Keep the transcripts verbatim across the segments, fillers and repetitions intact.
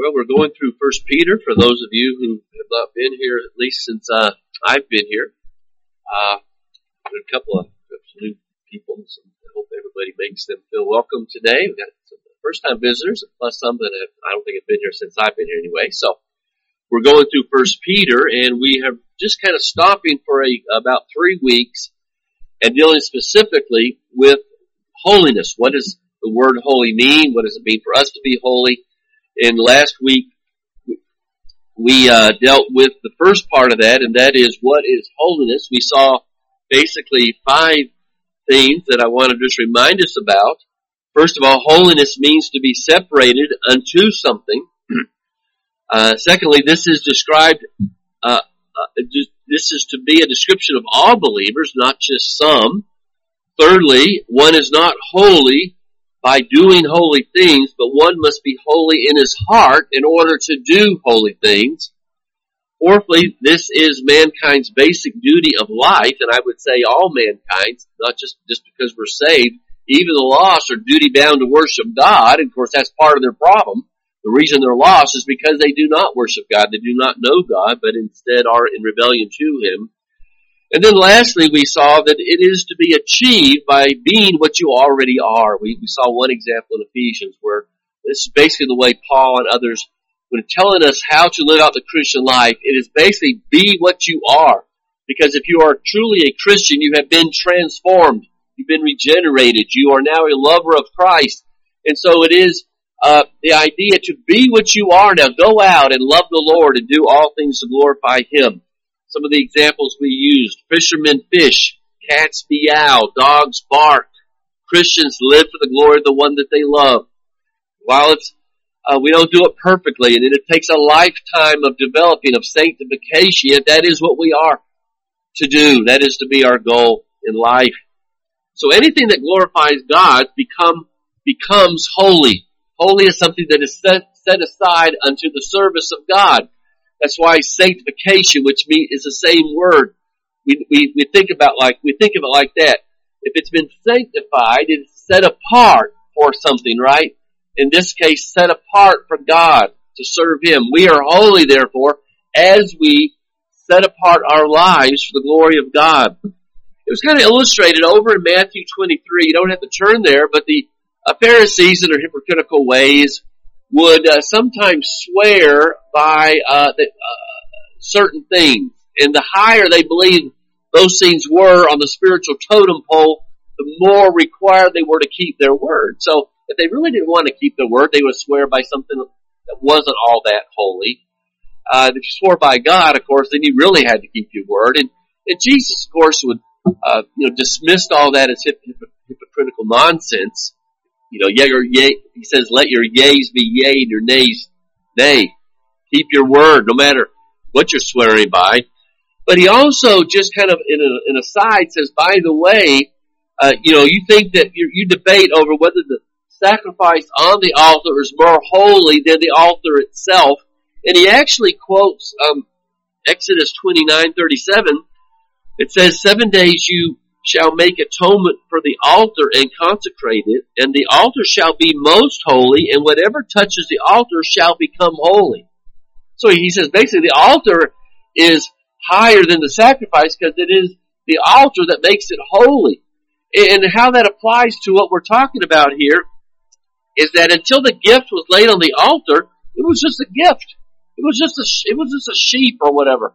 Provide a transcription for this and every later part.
Well, we're going through First Peter. For those of you who have not been here, at least since uh, I've been here, uh, there are a couple of new people. So I hope everybody makes them feel welcome today. We've got some first-time visitors, plus some that have, I don't think have been here since I've been here anyway. So we're going through First Peter, and we have just kind of stopping for a about three weeks and dealing specifically with holiness. What does the word holy mean? What does it mean for us to be holy? And last week, we uh, dealt with the first part of that, and that is, what is holiness? We saw basically five things that I want to just remind us about. First of all, holiness means to be separated unto something. Uh, secondly, this is described, uh, uh, this is to be a description of all believers, not just some. Thirdly, one is not holy by doing holy things, but one must be holy in his heart in order to do holy things. Fourthly, this is mankind's basic duty of life, and I would say all mankind, not just, just because we're saved. Even the lost are duty bound to worship God, and of course that's part of their problem. The reason they're lost is because they do not worship God. They do not know God, but instead are in rebellion to Him. And then lastly, we saw that it is to be achieved by being what you already are. We, we saw one example in Ephesians where this is basically the way Paul and others, when telling us how to live out the Christian life, it is basically be what you are. Because if you are truly a Christian, you have been transformed. You've been regenerated. You are now a lover of Christ. And so it is uh, the idea to be what you are now. Go out and love the Lord and do all things to glorify Him. Some of the examples we used: fishermen fish, cats meow, dogs bark. Christians live for the glory of the one that they love. While it's, uh, we don't do it perfectly, and it takes a lifetime of developing, of sanctification, that is what we are to do. That is to be our goal in life. So anything that glorifies God become, becomes holy. Holy is something that is set, set aside unto the service of God. That's why sanctification, which means is the same word, we, we, we think about like, we think of it like that. If it's been sanctified, it's set apart for something, right? In this case, set apart for God to serve Him. We are holy, therefore, as we set apart our lives for the glory of God. It was kind of illustrated over in Matthew twenty-three. You don't have to turn there, but the uh, Pharisees in their hypocritical ways would uh, sometimes swear by uh, the, uh, certain things. And the higher they believed those things were on the spiritual totem pole, the more required they were to keep their word. So if they really didn't want to keep their word, they would swear by something that wasn't all that holy. Uh, if you swore by God, of course, then you really had to keep your word. And, and Jesus, of course, would uh, you know dismissed all that as hip, hip, hypocritical nonsense. You know, yea or yea, he says, let your yeas be yea and your nays nay. Keep your word, no matter what you're swearing by. But he also just kind of, in a, in a side, says, by the way, uh, you know, you think that you, you debate over whether the sacrifice on the altar is more holy than the altar itself. And he actually quotes um, Exodus twenty-nine thirty-seven. It says, seven days you shall make atonement for the altar and consecrate it, and the altar shall be most holy, and whatever touches the altar shall become holy. So he says basically the altar is higher than the sacrifice because it is the altar that makes it holy. And how that applies to what we're talking about here is that until the gift was laid on the altar, it was just a gift. It was just a, it was just a sheep or whatever.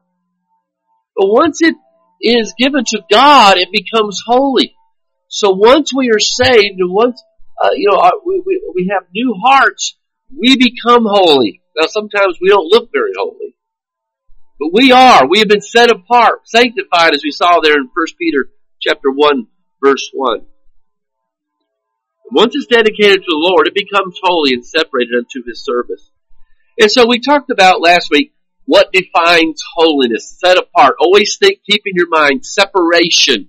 But once it is given to God, it becomes holy. So once we are saved, and once uh, you know we, we we have new hearts, we become holy. Now sometimes we don't look very holy, but we are. We have been set apart, sanctified, as we saw there in First Peter chapter one, verse one. Once it's dedicated to the Lord, it becomes holy and separated unto His service. And so we talked about last week what defines holiness, set apart. Always think, keep in your mind, separation.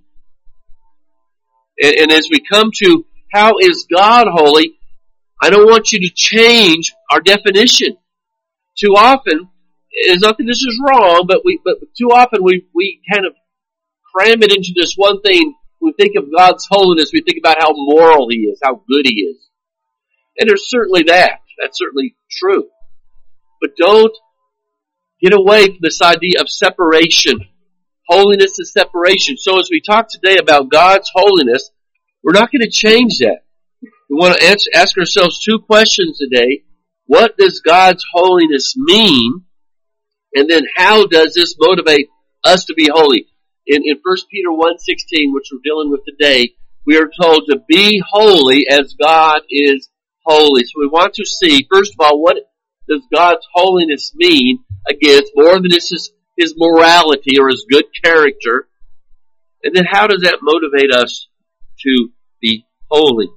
And, and as we come to how is God holy, I don't want you to change our definition. Too often, it's not that this is wrong, but we, but too often we, we kind of cram it into this one thing. When we think of God's holiness, we think about how moral He is, how good He is. And there's certainly that. That's certainly true. But don't get away from this idea of separation. Holiness is separation. So as we talk today about God's holiness, we're not going to change that. We want to answer, ask ourselves two questions today. What does God's holiness mean? And then how does this motivate us to be holy? In, in First Peter one sixteen, which we're dealing with today, we are told to be holy as God is holy. So we want to see, first of all, what does God's holiness mean? Again, it's more than just his, his morality or his good character. And then how does that motivate us to be holy?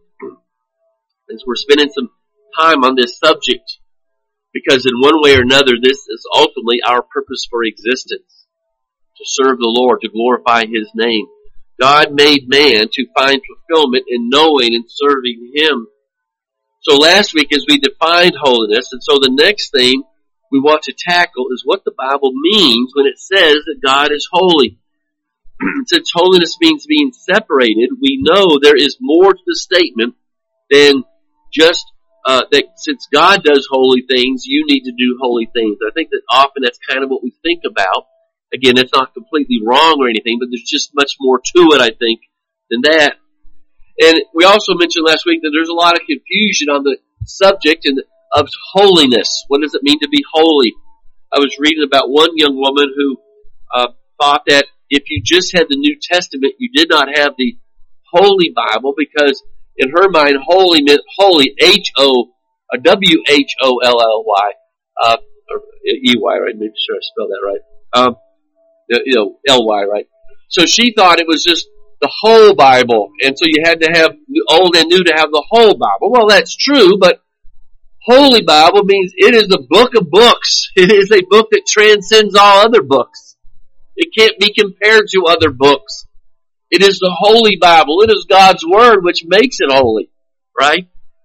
As we're spending some time on this subject, because in one way or another, this is ultimately our purpose for existence. To serve the Lord, to glorify His name. God made man to find fulfillment in knowing and serving Him. So last week as we defined holiness, and so the next thing we want to tackle is what the Bible means when it says that God is holy. Since holiness means being separated, we know there is more to the statement than just uh, that since God does holy things, you need to do holy things. I think that often that's kind of what we think about. Again, it's not completely wrong or anything, but there's just much more to it, I think, than that. And we also mentioned last week that there's a lot of confusion on the subject of holiness. What does it mean to be holy? I was reading about one young woman who uh, thought that if you just had the New Testament, you did not have the Holy Bible, because in her mind, holy meant holy, H O, W H O L L Y, uh, or E Y, right? Make sure I spell that right. Um, you know, L Y, right? So she thought it was just the whole Bible, and so you had to have old and new to have the whole Bible. Well, that's true, but Holy Bible means it is a book of books. It is a book that transcends all other books. It can't be compared to other books. It is the Holy Bible. It is God's Word which makes it holy, right?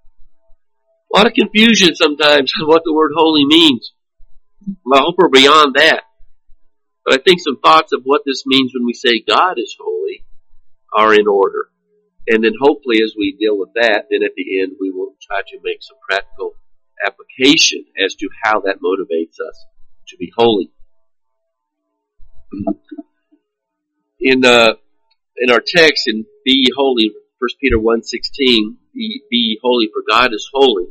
A lot of confusion sometimes on what the word holy means. Well, I hope we're beyond that. But I think some thoughts of what this means when we say God is holy are in order. And then hopefully as we deal with that, then at the end we will try to make some practical application as to how that motivates us to be holy. In uh, in our text in Be Ye Holy, First Peter one sixteen, be, be ye holy for God is holy.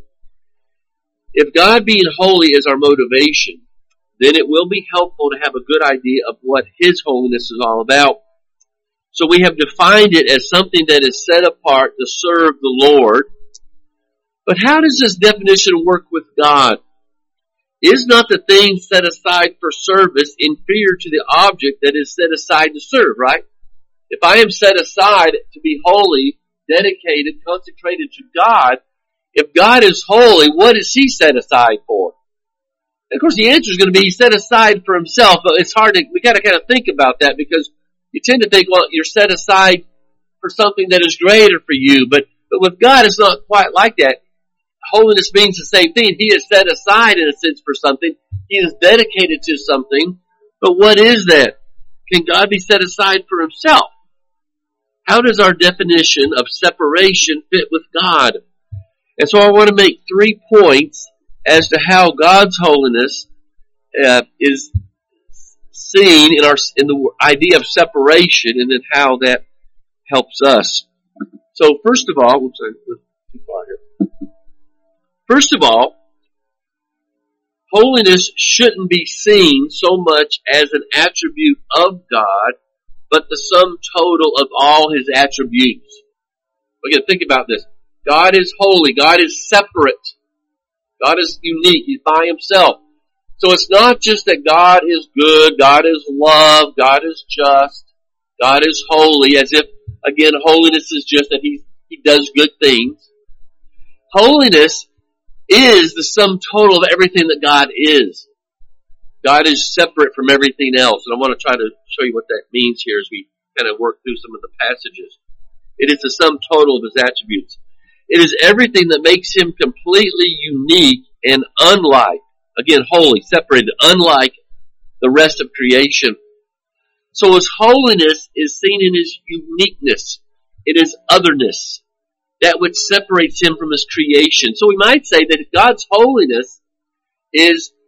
If God being holy is our motivation, then it will be helpful to have a good idea of what His holiness is all about. So we have defined it as something that is set apart to serve the Lord. But how does this definition work with God? Is not the thing set aside for service inferior to the object that is set aside to serve, right? If I am set aside to be holy, dedicated, consecrated to God, if God is holy, what is He set aside for? And of course, the answer is going to be He's set aside for Himself. But it's hard to, we got to kind of think about that, because you tend to think, well, you're set aside for something that is greater for you. But, but with God, it's not quite like that. Holiness means the same thing. He is set aside in a sense for something. He is dedicated to something. But what is that? Can God be set aside for Himself? How does our definition of separation fit with God? And so I want to make three points as to how God's holiness uh, is seen in our in the idea of separation, and then how that helps us. So first of all, oops, I'm too far here. First of all, holiness shouldn't be seen so much as an attribute of God, but the sum total of all His attributes. Again, think about this. God is holy. God is separate. God is unique. He's by Himself. So it's not just that God is good, God is love, God is just, God is holy, as if, again, holiness is just that He, he does good things. Holiness is the sum total of everything that God is. God is separate from everything else. And I want to try to show you what that means here as we kind of work through some of the passages. It is the sum total of His attributes. It is everything that makes Him completely unique and unlike, again, holy, separated, unlike the rest of creation. So His holiness is seen in His uniqueness, in His otherness, that which separates Him from His creation. So we might say that God's holiness is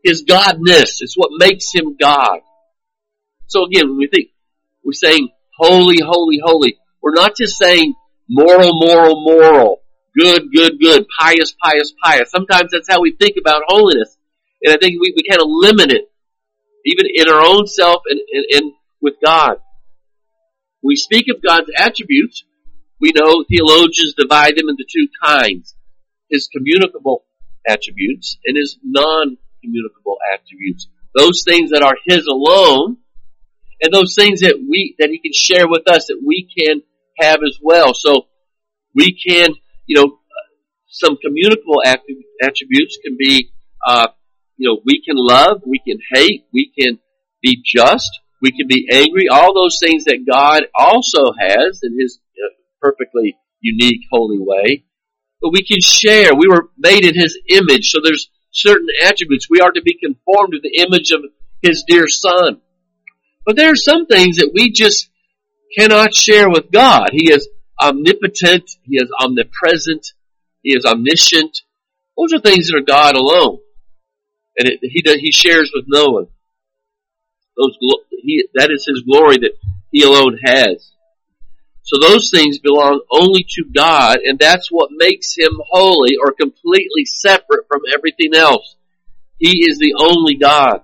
His Godness. It's what makes Him God. So again, when we think, we're saying holy, holy, holy. We're not just saying moral, moral, moral. Good, good, good. Pious, pious, pious. Sometimes that's how we think about holiness. And I think we, we kind of limit it, even in our own self and, and, and with God. When we speak of God's attributes, we know theologians divide them into two kinds. His communicable attributes and His non-communicable attributes. Those things that are His alone, and those things that we, that He can share with us, that we can have as well. So, we can, you know, some communicable attributes can be, uh, you know, we can love, we can hate, we can be just, we can be angry, all those things that God also has in His uh, perfectly unique, holy way. But we can share. We were made in His image, so there's certain attributes. We are to be conformed to the image of His dear Son. But there are some things that we just cannot share with God. He is omnipotent. He is omnipresent. He is omniscient. Those are things that are God alone. And it, he, does, he shares with no one. Those, he, that is His glory that He alone has. So those things belong only to God, and that's what makes Him holy or completely separate from everything else. He is the only God.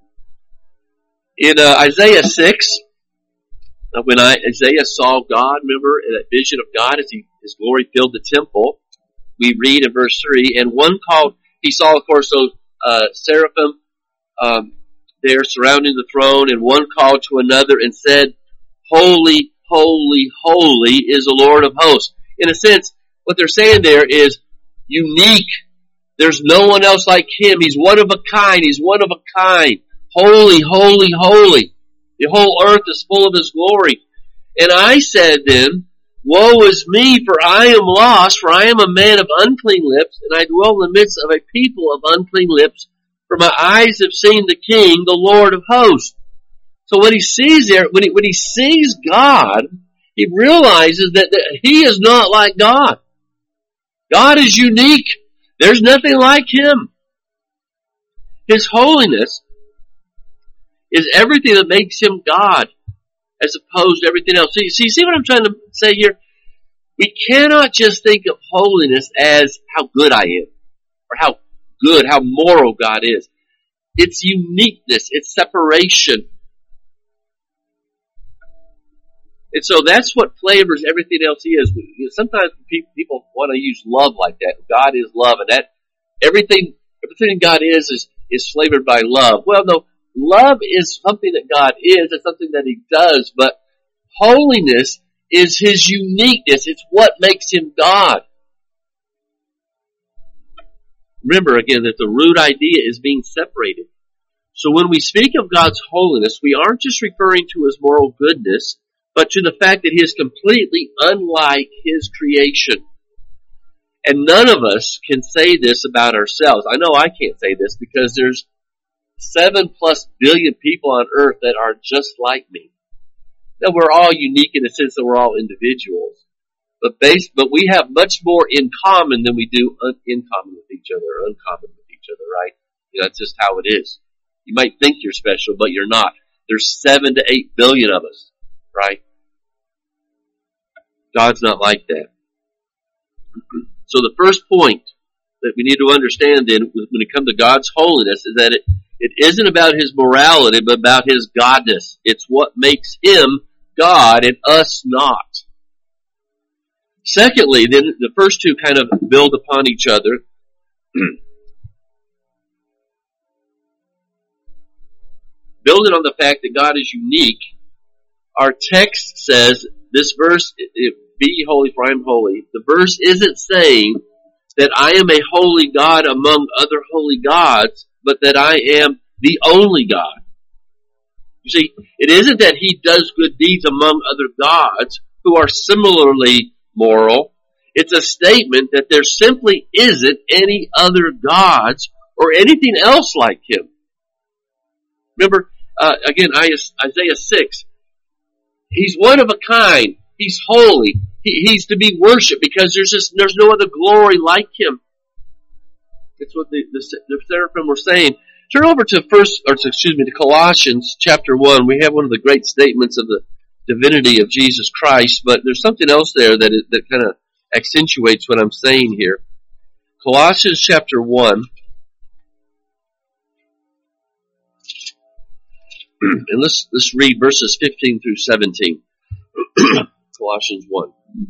In uh, Isaiah six, when I, Isaiah saw God, remember that vision of God as he, His glory filled the temple, we read in verse three, and one called, he saw of course those uh, seraphim um, there surrounding the throne, and one called to another and said, Holy, holy, holy is the Lord of hosts. In a sense, what they're saying there is unique. There's no one else like Him. He's one of a kind. He's one of a kind. Holy, holy, holy. The whole earth is full of His glory. And I said then, Woe is me, for I am lost, for I am a man of unclean lips, and I dwell in the midst of a people of unclean lips, for my eyes have seen the King, the Lord of hosts. So when he sees there, when he, when he sees God, he realizes that, that he is not like God. God is unique. There's nothing like Him. His holiness is everything that makes Him God, as opposed to everything else. See, see, see what I'm trying to say here? We cannot just think of holiness as how good I am, or how good, how moral God is. It's uniqueness, it's separation. And so that's what flavors everything else He is. You know, sometimes people want to use love like that. God is love, and that everything, everything God is is is flavored by love. Well, no, love is something that God is. It's something that He does. But holiness is His uniqueness. It's what makes Him God. Remember again that the root idea is being separated. So when we speak of God's holiness, we aren't just referring to His moral goodness, but to the fact that He is completely unlike His creation. And none of us can say this about ourselves. I know I can't say this because there's seven plus billion people on earth that are just like me. Now we're all unique in the sense that we're all individuals. But base, but we have much more in common than we do un, in common with each other, or uncommon with each other, right? You know, that's just how it is. You might think you're special, but you're not. There's seven to eight billion of us, right? God's not like that. So the first point that we need to understand then, when it comes to God's holiness, is that it, it isn't about His morality, but about His godness. It's what makes Him God and us not. Secondly, then the first two kind of build upon each other. Building on the fact that God is unique, our text says, this verse, it, be ye holy for I am holy. The verse isn't saying that I am a holy God among other holy gods, but that I am the only God. You see, it isn't that He does good deeds among other gods who are similarly moral. It's a statement that there simply isn't any other gods or anything else like Him. Remember, uh, again, Isaiah six. He's one of a kind. He's holy. He, he's to be worshipped because there's just there's no other glory like Him. That's what the, the, the seraphim were saying. Turn over to first, or excuse me, to Colossians chapter one. We have one of the great statements of the divinity of Jesus Christ, but there's something else there that is, that kind of accentuates what I'm saying here. Colossians chapter one, and let's let's read verses fifteen through seventeen. Colossians one.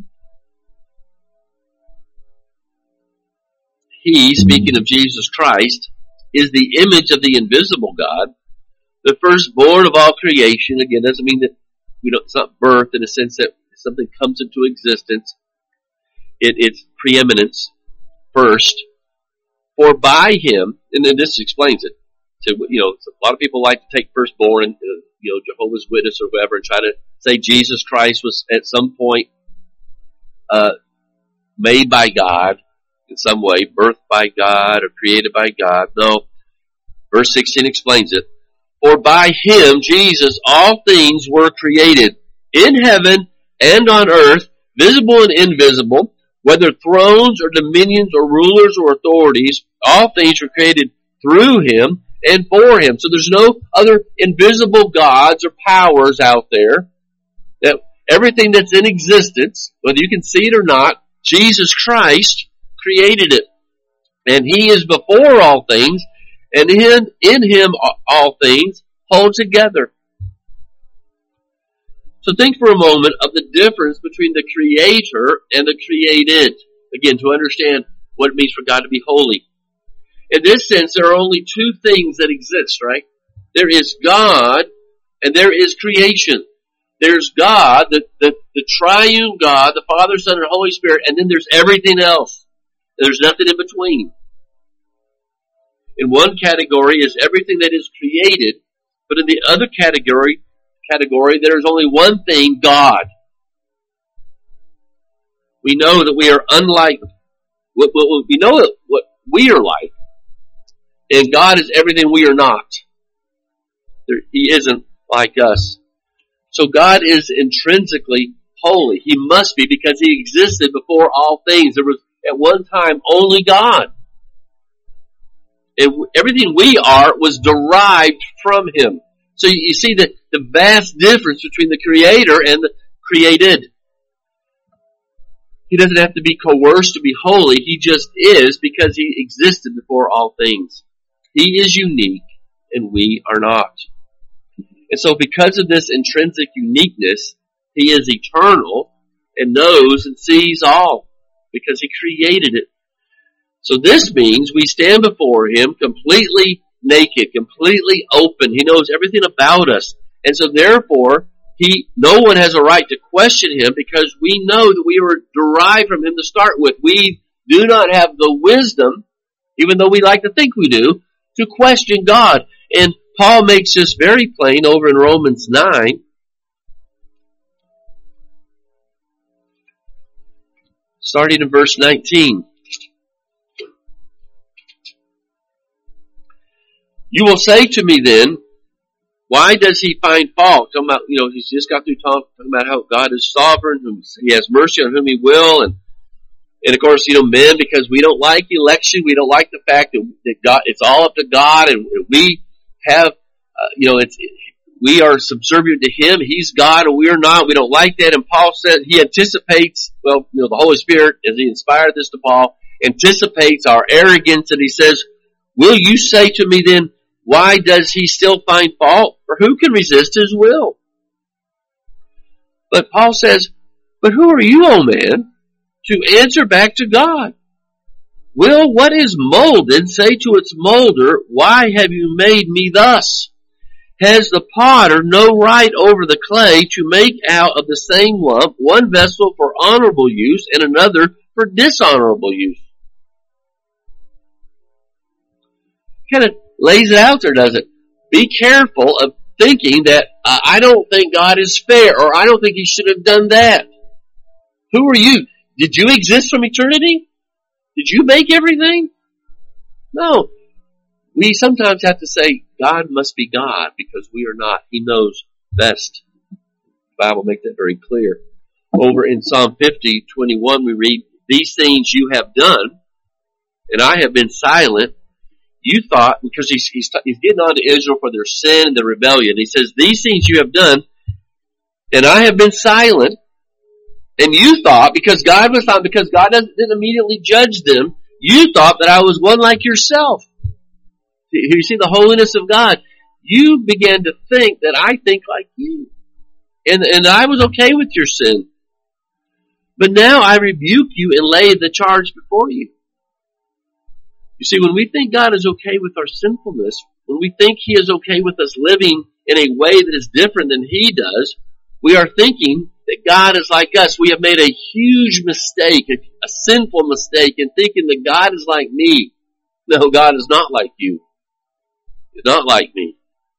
He, speaking of Jesus Christ, is the image of the invisible God, the firstborn of all creation. Again, doesn't mean that we don't, it's not birth in a sense that something comes into existence. It, it's preeminence first. For by him, and then this explains it. So, you know, a lot of people like to take firstborn and, uh, you know, Jehovah's Witness or whoever and try to say Jesus Christ was at some point uh, made by God in some way, birthed by God or created by God. No. Verse sixteen explains it. For by him, Jesus, all things were created in heaven and on earth, visible and invisible, whether thrones or dominions or rulers or authorities, all things were created through him and for him. So there's no other invisible gods or powers out there. That everything that's in existence, whether you can see it or not, Jesus Christ created it. And he is before all things, and in, in him all things hold together. So think for a moment of the difference between the creator and the created. Again, to understand what it means for God to be holy. In this sense, there are only two things that exist, right? There is God and there is creation. There's God, the, the, the triune God, the Father, Son, and Holy Spirit, and then there's everything else. There's nothing in between. In one category is everything that is created, but in the other category, category there is only one thing, God. We know that we are unlike, what, what, we know what we are like, and God is everything we are not. There, he isn't like us. So God is intrinsically holy. He must be because he existed before all things. There was at one time only God. And everything we are was derived from him. So you see the, the vast difference between the creator and the created. He doesn't have to be coerced to be holy. He just is because he existed before all things. He is unique and we are not. And so because of this intrinsic uniqueness, he is eternal and knows and sees all because he created it. So this means we stand before him completely naked, completely open. He knows everything about us. And so therefore, he, no one has a right to question him because we know that we were derived from him to start with. We do not have the wisdom, even though we like to think we do, to question God. And Paul makes this very plain over in Romans nine. Starting in verse nineteen. You will say to me then, why does he find fault? Talking about, you know, he's just got through talking about how God is sovereign, whom he has mercy on whom he will, and and of course, you know, men, because we don't like election, we don't like the fact that, that God, it's all up to God, and we have, uh, you know, it's we are subservient to him. He's God, and we are not. We don't like that. And Paul said he anticipates, well, you know, the Holy Spirit, as he inspired this to Paul, anticipates our arrogance, and he says, will you say to me then, why does he still find fault? Or who can resist his will? But Paul says, but who are you, O man, to answer back to God? Will what is molded say to its molder, why have you made me thus? Has the potter no right over the clay to make out of the same lump one vessel for honorable use and another for dishonorable use? Kind of lays it out there, does it? Be careful of thinking that uh, I don't think God is fair, or I don't think he should have done that. Who are you? Did you exist from eternity? Did you make everything? No. We sometimes have to say, God must be God, because we are not. He knows best. The Bible makes that very clear. Over in Psalm fifty, twenty-one, we read, these things you have done, and I have been silent, you thought, because he's, he's, he's getting on to Israel for their sin and their rebellion. He says, these things you have done, and I have been silent. And you thought, because God was silent, because God doesn't, didn't immediately judge them, you thought that I was one like yourself. You see the holiness of God. You began to think that I think like you. And, and I was okay with your sin. But now I rebuke you and lay the charge before you. You see, when we think God is okay with our sinfulness, when we think He is okay with us living in a way that is different than He does, we are thinking that God is like us. We have made a huge mistake, a, a sinful mistake in thinking that God is like me. No, God is not like you. He's not like me.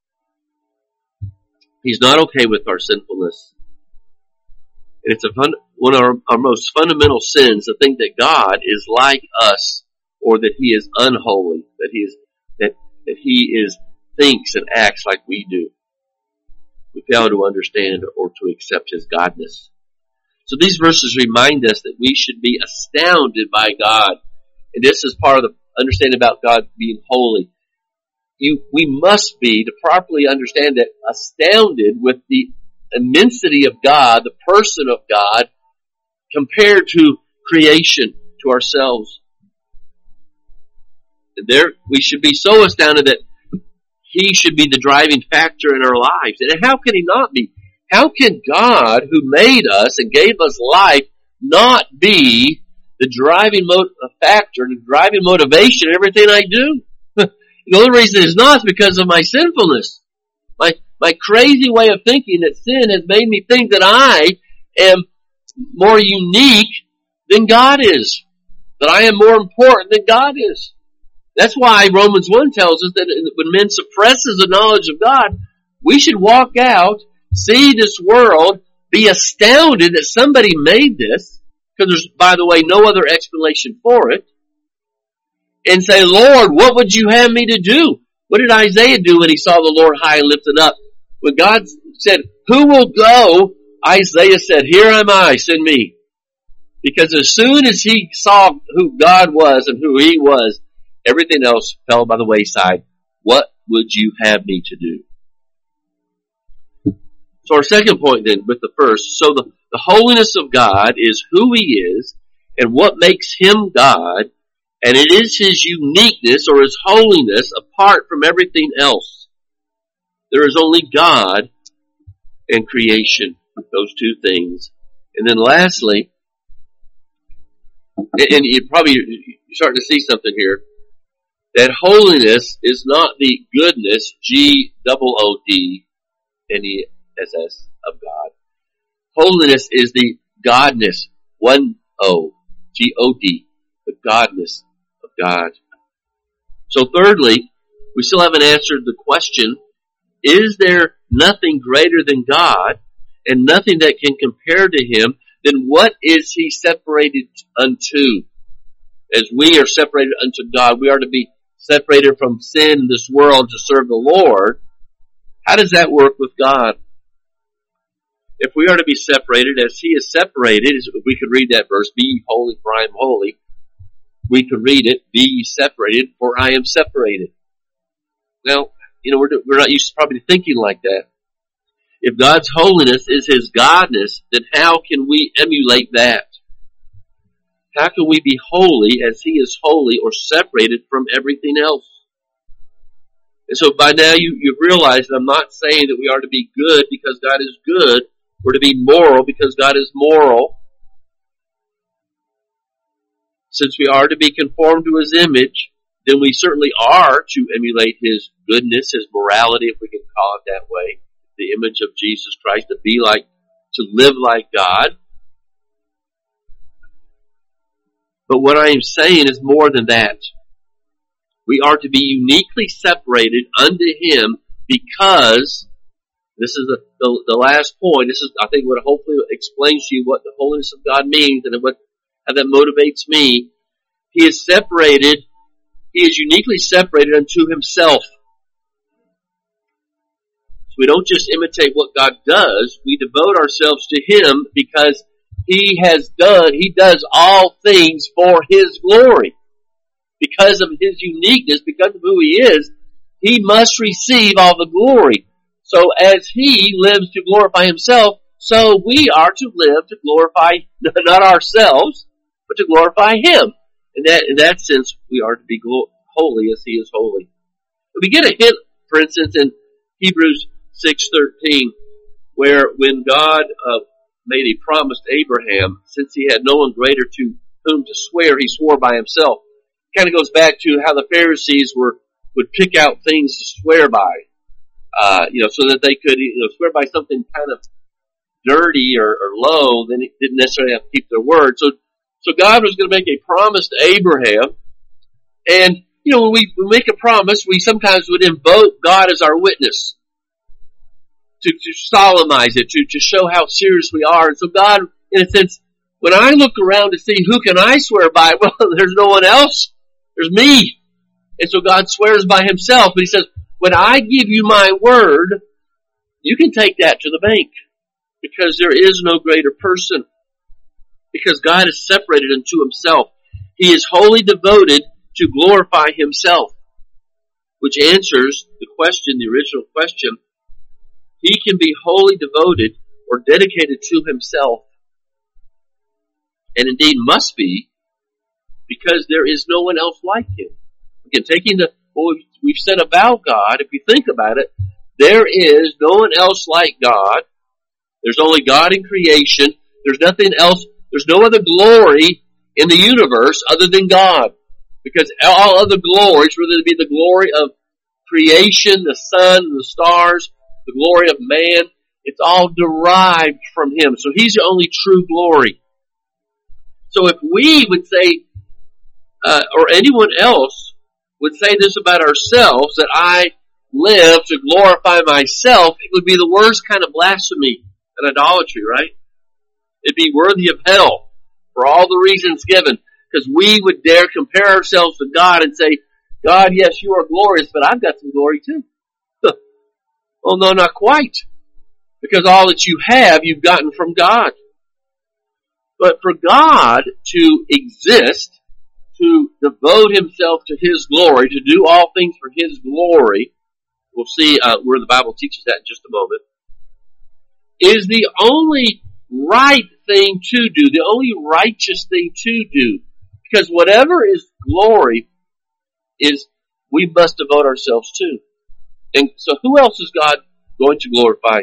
He's not okay with our sinfulness. And it's a fun, one of our, our most fundamental sins to think that God is like us, or that He is unholy, that He is that that He is thinks and acts like we do. We fail to understand or to accept His godness. So these verses remind us that we should be astounded by God. And this is part of the understanding about God being holy. You, we must be, to properly understand that, astounded with the immensity of God, the person of God, compared to creation, to ourselves. And there, we should be so astounded that He should be the driving factor in our lives. And how can He not be? How can God, who made us and gave us life, not be the driving mo- factor, the driving motivation in everything I do? The only reason it's not is because of my sinfulness. My, my crazy way of thinking that sin has made me think that I am more unique than God is. That I am more important than God is. That's why Romans one tells us that when men suppresses the knowledge of God, we should walk out, see this world, be astounded that somebody made this, because there's, by the way, no other explanation for it, and say, Lord, what would you have me to do? What did Isaiah do when he saw the Lord high and lifted up? When God said, who will go? Isaiah said, here am I, send me. Because as soon as he saw who God was and who He was, everything else fell by the wayside. What would you have me to do? So our second point then with the first, so the, the holiness of God is who He is and what makes Him God, and it is His uniqueness or His holiness apart from everything else. There is only God and creation, those two things. And then lastly, and you probably, you're starting to see something here, that holiness is not the goodness, G O O D N E S S, of God. Holiness is the godness, one O, G O D, the godness of God. So thirdly, we still haven't answered the question, is there nothing greater than God and nothing that can compare to Him? Then what is He separated unto? As we are separated unto God, we are to be separated from sin in this world to serve the Lord. How does that work with God? If we are to be separated as He is separated, we could read that verse, be ye holy for I am holy. We could read it, be ye separated for I am separated. Now, you know, we're, we're not used to probably thinking like that. If God's holiness is His godness, then how can we emulate that? How can we be holy as He is holy or separated from everything else? And so by now you, you've realized that I'm not saying that we are to be good because God is good. We're to be moral because God is moral. Since we are to be conformed to His image, then we certainly are to emulate His goodness, His morality, if we can call it that way. The image of Jesus Christ, to be like, to live like God. But what I am saying is more than that. We are to be uniquely separated unto Him because, this is the, the, the last point, this is, I think, what hopefully explains to you what the holiness of God means and what, how that motivates me. He is separated, He is uniquely separated unto Himself. So we don't just imitate what God does, we devote ourselves to Him because He has done, He does all things for His glory. because of his uniqueness, because of who he is, he must receive all the glory. So as he lives to glorify himself, so we are to live to glorify not ourselves, but to glorify him. In that, in that sense, we are to be holy as he is holy. We get a hint, for instance, in Hebrews six thirteen, where when God uh, made a promise to Abraham, since he had no one greater to whom to swear, he swore by himself. It kind of goes back to how the Pharisees were would pick out things to swear by, uh, you know, so that they could, you know, swear by something kind of dirty or, or low. Then it didn't necessarily have to keep their word. So, so God was going to make a promise to Abraham, and you know, when we, we make a promise, we sometimes would invoke God as our witness to, to solemnize it, to, to show how serious we are. And so God, in a sense, when I look around to see who can I swear by, well, there's no one else. There's me. And so God swears by himself. But he says, when I give you my word, you can take that to the bank. Because there is no greater person. Because God is separated unto himself. He is wholly devoted to glorify himself. Which answers the question, the original question. He can be wholly devoted or dedicated to himself. And indeed must be, because there is no one else like him. Again, taking the what we've said about God, if you think about it, there is no one else like God. There's only God in creation. There's nothing else. There's no other glory in the universe other than God. Because all other glories, whether it be the glory of creation, the sun, the stars, the glory of man, it's all derived from him. So he's the only true glory. So if we would say, uh, or anyone else would say this about ourselves, that I live to glorify myself, it would be the worst kind of blasphemy and idolatry, right? It'd be worthy of hell for all the reasons given, because we would dare compare ourselves to God and say, God, yes, you are glorious, but I've got some glory too. Well, no, not quite. Because all that you have, you've gotten from God. But for God to exist, to devote himself to his glory, to do all things for his glory, we'll see uh, where the Bible teaches that in just a moment, is the only right thing to do, the only righteous thing to do. Because whatever is glory is we must devote ourselves to. And so who else is God going to glorify?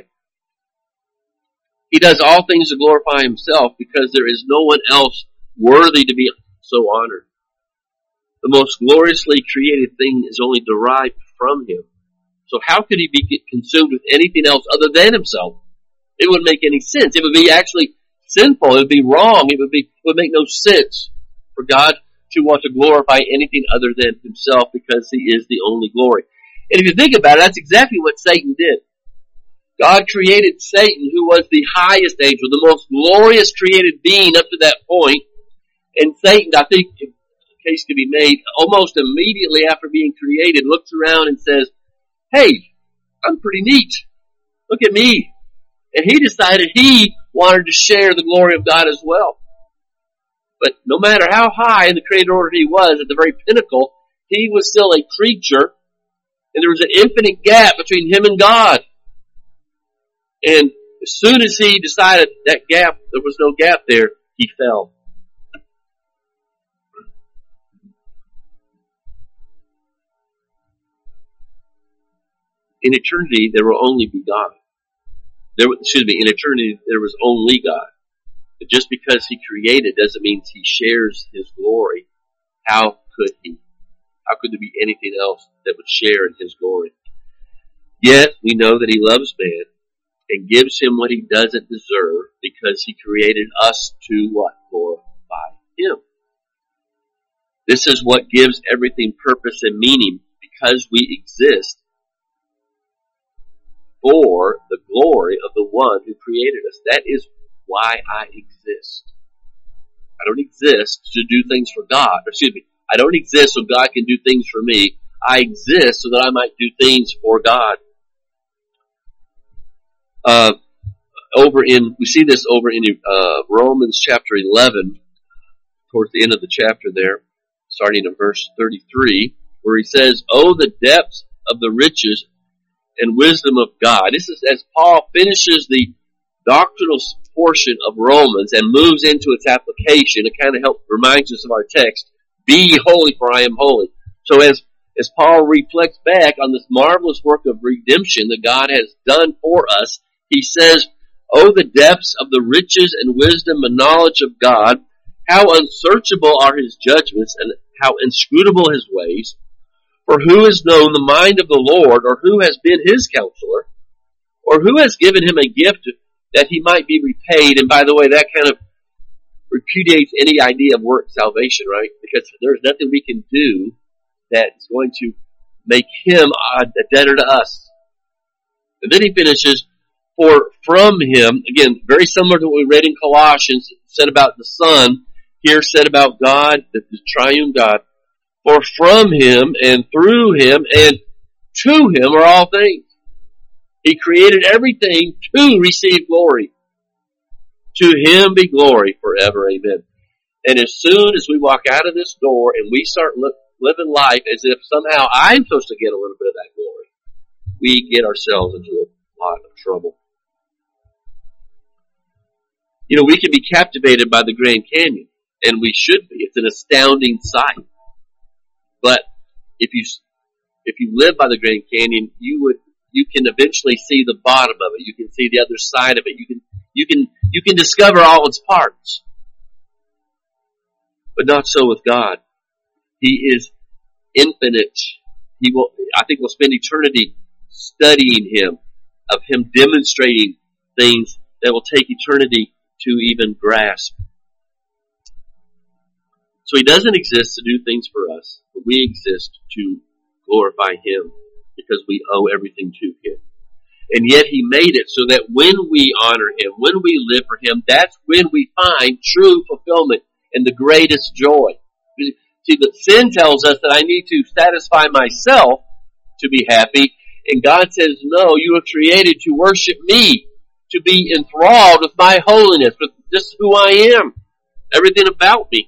He does all things to glorify himself because there is no one else worthy to be so honored. The most gloriously created thing is only derived from him. So how could he be consumed with anything else other than himself? It wouldn't make any sense. It would be actually sinful. It would be wrong. It would be, it would make no sense for God to want to glorify anything other than himself because he is the only glory. And if you think about it, that's exactly what Satan did. God created Satan, who was the highest angel, the most glorious created being up to that point. And Satan, I think, a case could be made, almost immediately after being created, looks around and says, hey, I'm pretty neat. Look at me. And he decided he wanted to share the glory of God as well. But no matter how high in the created order he was, at the very pinnacle, he was still a creature. And there was an infinite gap between him and God. And as soon as he decided that gap, there was no gap there, he fell. In eternity, there will only be God. There, excuse me, in eternity, there was only God. But just because he created doesn't mean he shares his glory. How could he? How could there be anything else that would share in his glory? Yet, we know that he loves man and gives him what he doesn't deserve because he created us to what? Glorify him. This is what gives everything purpose and meaning, because we exist for the glory of the one who created us. That is why I exist. I don't exist to do things for God. Excuse me. I don't exist so God can do things for me. I exist so that I might do things for God. Uh, over in, we see this over in uh, Romans chapter eleven, towards the end of the chapter there. starting in verse thirty-three, where he says, "Oh, the depths of the riches and wisdom of God." This is as Paul finishes the doctrinal portion of Romans and moves into its application. It kind of helps reminds us of our text, "Be ye holy, for I am holy." So as as Paul reflects back on this marvelous work of redemption that God has done for us, he says, "Oh, the depths of the riches and wisdom and knowledge of God, how unsearchable are his judgments and how inscrutable his ways. For who has known the mind of the Lord, or who has been his counselor, or who has given him a gift that he might be repaid?" And by the way, that kind of repudiates any idea of work salvation, right? Because there's nothing we can do that's going to make him a debtor to us. And then he finishes, "For from him," again, very similar to what we read in Colossians, said about the Son, here said about God, the triune God, "For from him and through him and to him are all things." He created everything to receive glory. To him be glory forever. Amen. And as soon as we walk out of this door and we start look, living life as if somehow I'm supposed to get a little bit of that glory, we get ourselves into a lot of trouble. You know, we can be captivated by the Grand Canyon, and we should be. It's an astounding sight. But if you if you live by the Grand Canyon, you would you can eventually see the bottom of it. You can see the other side of it. You can you can you can discover all its parts. But not so with God. He is infinite. He will I think we'll spend eternity studying him, of him demonstrating things that will take eternity to even grasp. So he doesn't exist to do things for us, but we exist to glorify him because we owe everything to him. And yet he made it so that when we honor him, when we live for him, that's when we find true fulfillment and the greatest joy. See, the sin tells us that I need to satisfy myself to be happy, and God says, no, you were created to worship me, to be enthralled with my holiness, with just who I am, everything about me.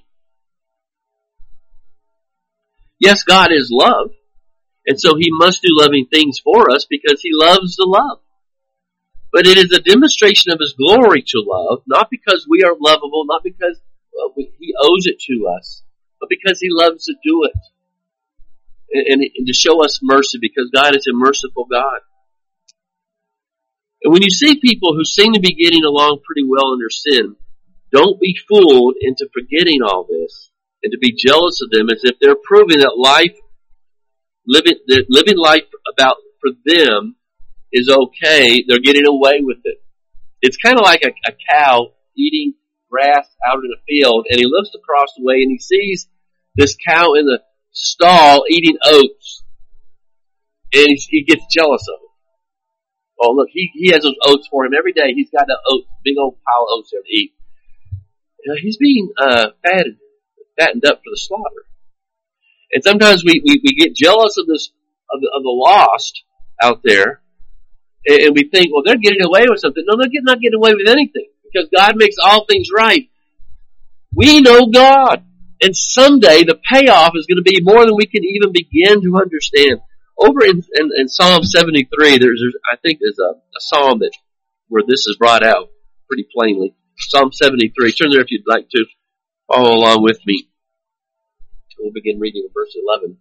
Yes, God is love, and so he must do loving things for us because he loves to love. But it is a demonstration of his glory to love, not because we are lovable, not because well, we, he owes it to us, but because he loves to do it. And, and, and to show us mercy, because God is a merciful God. And when you see people who seem to be getting along pretty well in their sin, don't be fooled into forgetting all this and to be jealous of them as if they're proving that life, living, that living life about for them is okay. They're getting away with it. It's kind of like a, a cow eating grass out in a field, and he looks across the way and he sees this cow in the stall eating oats, and he, he gets jealous of it. Oh, look, he, he has those oats for him every day. He's got that oat, big old pile of oats there to eat. You know, he's being uh, fattened, fattened up for the slaughter. And sometimes we, we, we get jealous of this of the, of the lost out there, and, and we think, well, they're getting away with something. No, they're get, not getting away with anything, because God makes all things right. We know God, and someday the payoff is going to be more than we can even begin to understand. Over in, in, in Psalm seventy-three, there's, there's I think there's a, a psalm that where this is brought out pretty plainly. Psalm seventy-three. Turn there if you'd like to follow along with me. We'll begin reading in verse eleven.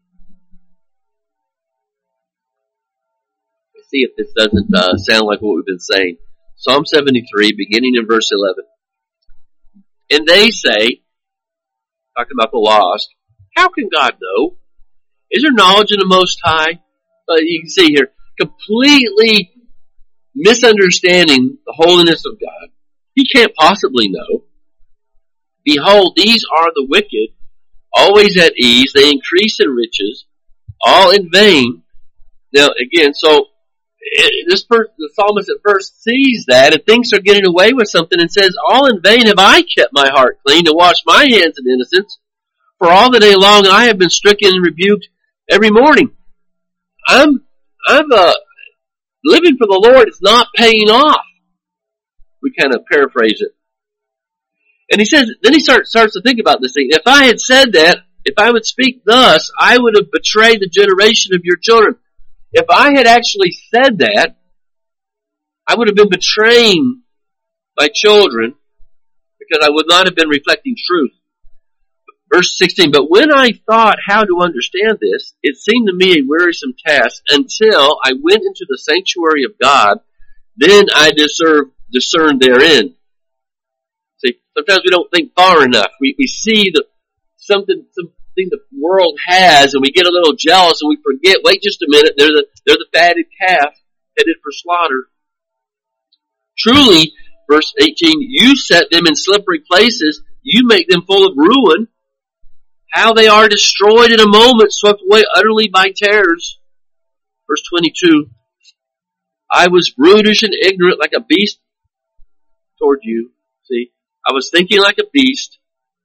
Let's see if this doesn't uh, sound like what we've been saying. Psalm seventy-three, beginning in verse eleven. And they say, talking about the lost, how can God know? Is there knowledge in the Most High? Uh, you can see here, completely misunderstanding the holiness of God. He can't possibly know. Behold, these are the wicked, always at ease. They increase in riches, all in vain. Now, again, so this person, the psalmist at first sees that and thinks they're getting away with something and says, all in vain have I kept my heart clean to wash my hands in innocence. For all the day long I have been stricken and rebuked every morning. I'm, I'm, uh, living for the Lord is not paying off. We kind of paraphrase it. And he says, then he starts, starts to think about this thing. If I had said that, If I would speak thus, I would have betrayed the generation of your children. If I had actually said that, I would have been betraying my children because I would not have been reflecting truth. Verse sixteen, but when I thought how to understand this, it seemed to me a wearisome task until I went into the sanctuary of God. Then I discern, discerned therein. See, sometimes we don't think far enough. We, we see the, something, something the world has and we get a little jealous and we forget, wait just a minute, they're the, they're the fatted calf headed for slaughter. Truly, verse eighteen, you set them in slippery places. You make them full of ruin. How they are destroyed in a moment, swept away utterly by terrors. Verse twenty-two, I was brutish and ignorant like a beast toward you. See, I was thinking like a beast.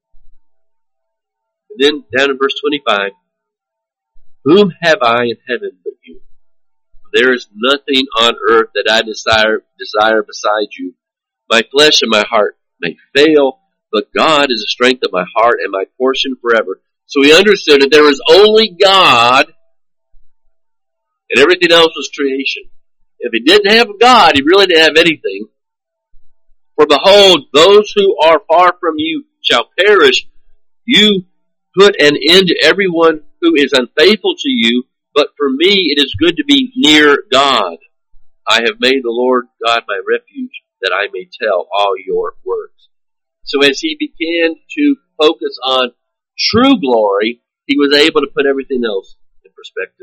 And then down in verse twenty-five, whom have I in heaven but you? There is nothing on earth that I desire, desire beside you. My flesh and my heart may fail, but God is the strength of my heart and my portion forever. So he understood that there was only God and everything else was creation. If he didn't have God, he really didn't have anything. For behold, those who are far from you shall perish. You put an end to everyone who is unfaithful to you, but for me it is good to be near God. I have made the Lord God my refuge, that I may tell all your works. So as he began to focus on true glory, he was able to put everything else in perspective.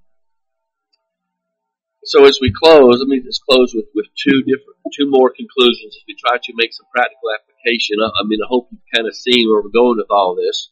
So as we close, let me just close with, with two different, two more conclusions as we try to make some practical application. I, I mean, I hope you've kind of seen where we're going with all this.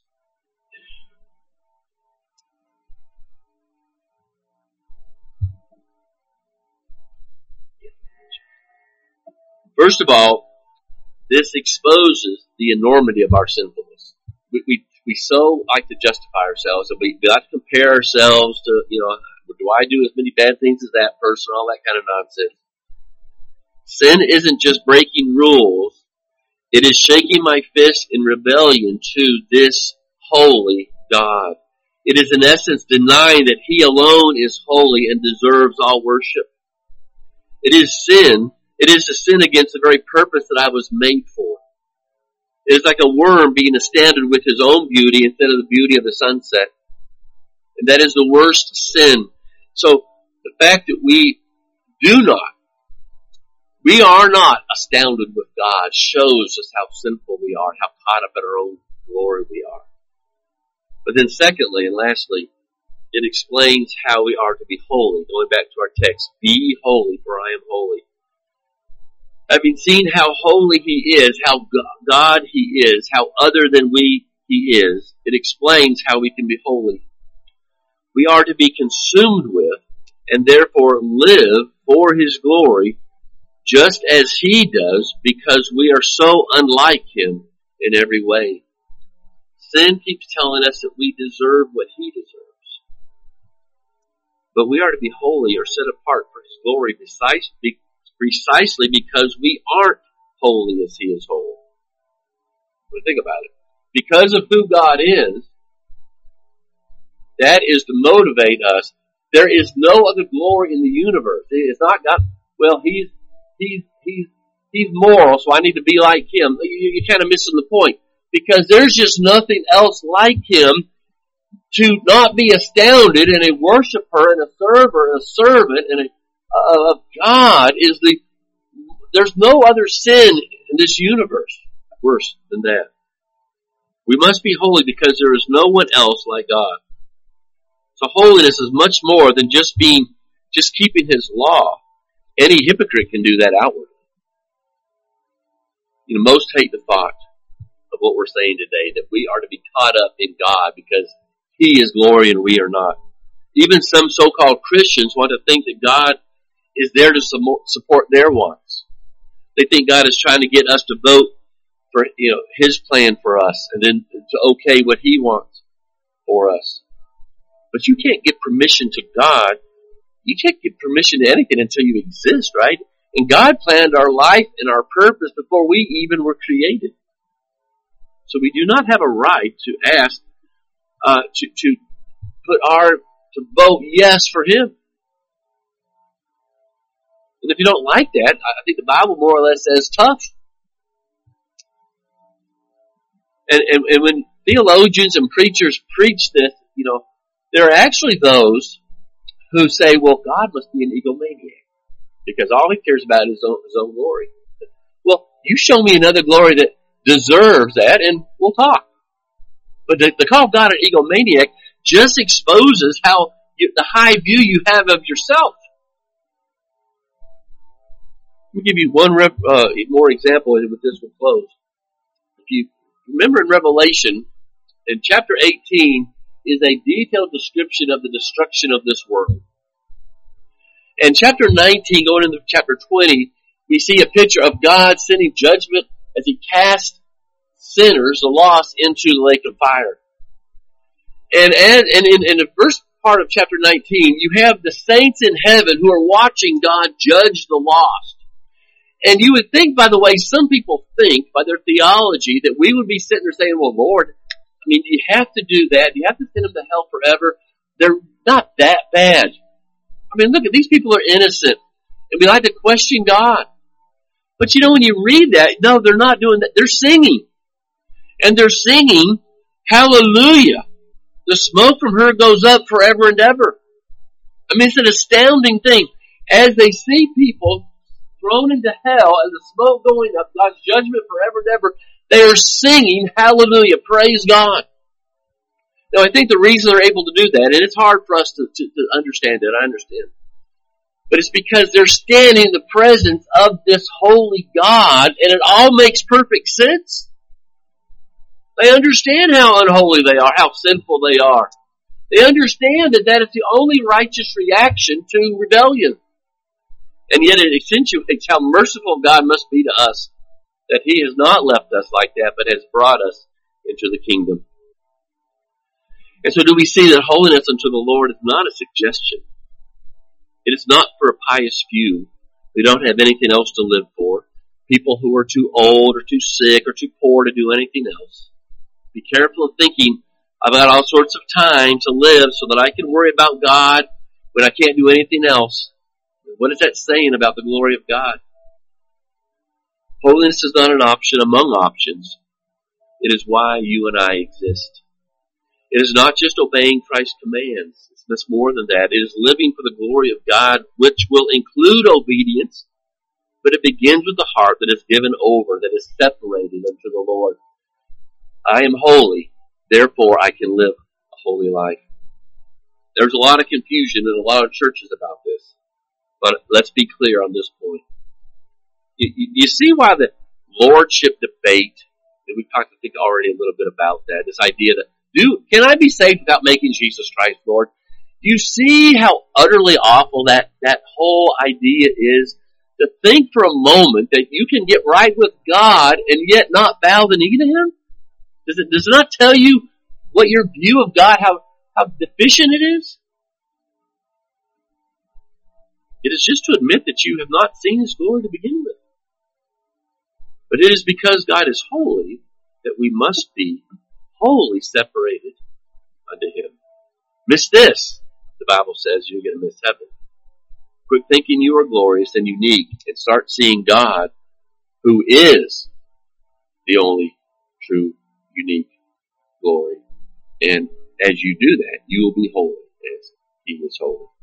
First of all, this exposes the enormity of our sinfulness. We, we, we so like to justify ourselves, and we got to compare ourselves to, you know, do I do as many bad things as that person, all that kind of nonsense. Sin isn't just breaking rules. It is shaking my fist in rebellion to this holy God. It is in essence denying that He alone is holy and deserves all worship. It is sin. It is to sin against the very purpose that I was made for. It is like a worm being astounded with his own beauty instead of the beauty of the sunset. And that is the worst sin. So the fact that we do not, we are not astounded with God shows us how sinful we are, how caught up in our own glory we are. But then secondly and lastly, it explains how we are to be holy. Going back to our text, be holy for I am holy. Having seen how holy He is, how God He is, how other than we He is, it explains how we can be holy. We are to be consumed with and therefore live for His glory just as He does, because we are so unlike Him in every way. Sin keeps telling us that we deserve what He deserves. But we are to be holy or set apart for His glory precisely, precisely because we aren't holy as He is holy. But think about it. Because of who God is, that is to motivate us. There is no other glory in the universe. It's not God. Well, He's He's He's He's moral, so I need to be like Him. You're kind of missing the point. Because there's just nothing else like Him to not be astounded, and a worshiper and a server and a servant and a, uh, of God is the, there's no other sin in this universe worse than that. We must be holy because there is no one else like God. So holiness is much more than just being, just keeping His law. Any hypocrite can do that outwardly. You know, most hate the thought of what we're saying today, that we are to be caught up in God because He is glory and we are not. Even some so-called Christians want to think that God is there to support their wants. They think God is trying to get us to vote for, you know, His plan for us and then to okay what He wants for us. But you can't give permission to God. You can't give permission to anything until you exist, right? And God planned our life and our purpose before we even were created. So we do not have a right to ask uh, to to put our to vote yes for Him. And if you don't like that, I think the Bible more or less says tough. And, and, and when theologians and preachers preach this, you know, there are actually those who say, well, God must be an egomaniac because all He cares about is his own, his own glory. Well, you show me another glory that deserves that and we'll talk. But the, the call of God an egomaniac just exposes how you, the high view you have of yourself. Let me give you one rep, uh, more example, and with this we'll close. If you remember in Revelation, in chapter eighteen, is a detailed description of the destruction of this world. And chapter nineteen, going into chapter twenty, we see a picture of God sending judgment as He casts sinners, the lost, into the lake of fire. And, and, and in, in the first part of chapter nineteen, you have the saints in heaven who are watching God judge the lost. And you would think, by the way, some people think, by their theology, that we would be sitting there saying, well, Lord, I mean, do you have to do that? Do you have to send them to hell forever? They're not that bad. I mean, look, at these people are innocent. And we like to question God. But you know, when you read that, no, they're not doing that. They're singing. And they're singing, hallelujah. The smoke from her goes up forever and ever. I mean, it's an astounding thing. As they see people thrown into hell and the smoke going up, God's judgment forever and ever, they are singing, hallelujah, praise God. Now, I think the reason they're able to do that, and it's hard for us to, to, to understand it, I understand, but it's because they're standing in the presence of this holy God, and it all makes perfect sense. They understand how unholy they are, how sinful they are. They understand that that is the only righteous reaction to rebellion. And yet it accentuates how merciful God must be to us, that He has not left us like that, but has brought us into the kingdom. And so do we see that holiness unto the Lord is not a suggestion. It is not for a pious few who don't have anything else to live for, people who are too old or too sick or too poor to do anything else. Be careful of thinking I've got all sorts of time to live so that I can worry about God when I can't do anything else. What is that saying about the glory of God? Holiness is not an option among options. It is why you and I exist. It is not just obeying Christ's commands. It's much more than that. It is living for the glory of God, which will include obedience, but it begins with the heart that is given over, that is separated unto the Lord. I am holy, therefore I can live a holy life. There's a lot of confusion in a lot of churches about this. But let's be clear on this point. You, you, you see why the lordship debate, and we talked, I think, already a little bit about that, this idea that, do can I be saved without making Jesus Christ Lord? Do you see how utterly awful that, that whole idea is? To think for a moment that you can get right with God and yet not bow the knee to Him? Does it, does it not tell you what your view of God, how, how deficient it is? It is just to admit that you have not seen His glory to begin with. But it is because God is holy that we must be wholly separated unto Him. Miss this, the Bible says, you're going to miss heaven. Quit thinking you are glorious and unique and start seeing God, who is the only true, unique glory. And as you do that, you will be holy as He is holy.